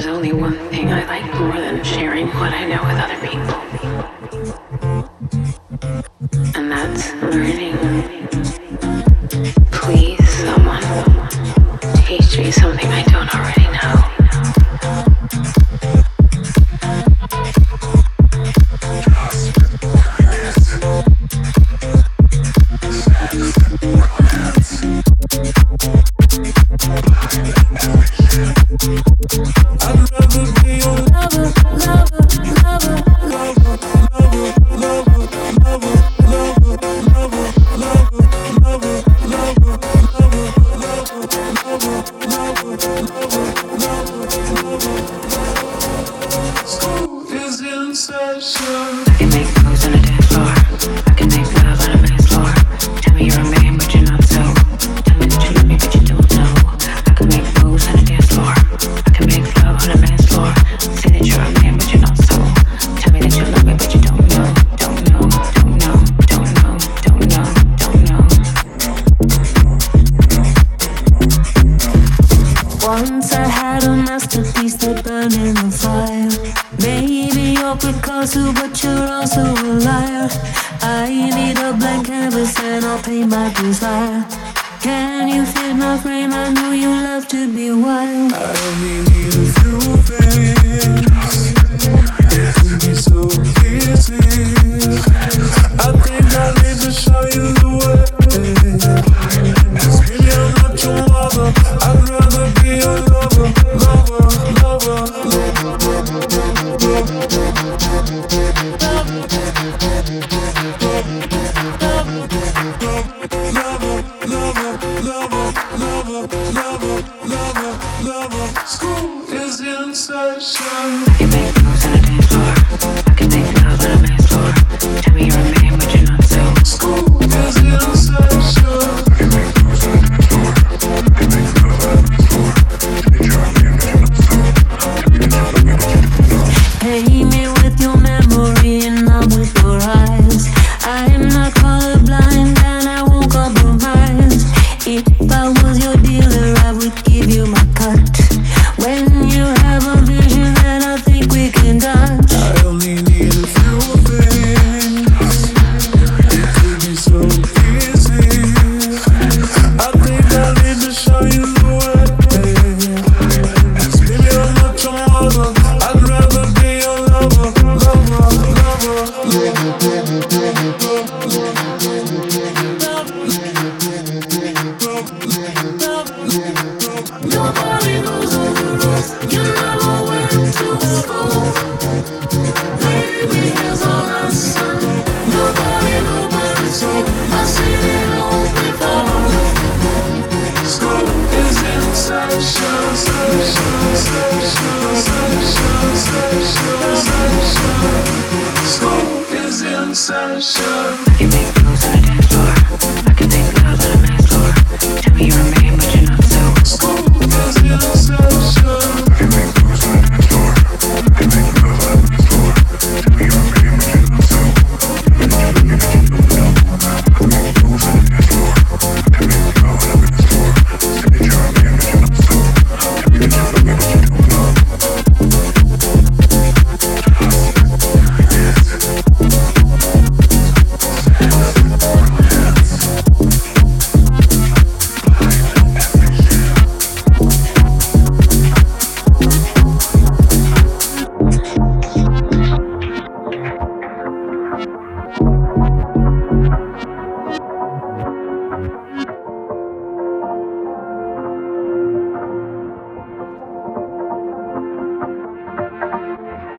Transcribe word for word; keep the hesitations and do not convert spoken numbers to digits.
There's only one thing I like more than sharing what I know with other people. And that's learning. Please, someone, teach me something I don't already know. Once I had a masterpiece that burned in the fire. Maybe you're Picasso, but you're also a liar. I need a blank canvas and I'll paint my desire. Can you fit my frame? I know you love to be wild. I only need a few things. It could be so easy. I think I need to show you the way. Maybe I'm not your mother. I'd rather be your lover, lover, lover, School is in session. I can make moves on a dance floor. I can make love on a man's floor. Tell me you're a man, but you're not so. School is in session. I can make moves on a dance floor. I can make love on a man's floor. Tell me you're a man, but you're not so. Tell me that you love me, but you don't know. Pay me with your memory and not with your eyes. I'm not colorblind and I won't compromise. If I was your dealer, I would give you my cut. When you have a vision, then I think we can touch. I only need a few things. It could be so easy. I think I need to show you the way. Maybe I'm not your mother. I'd rather be your lover, lover, Nobody knows all the rest. You never went to school. Maybe here's all I said. Nobody, nobody told. I seen it all before. School is in session, session, session, session, session, session. School is in session. You make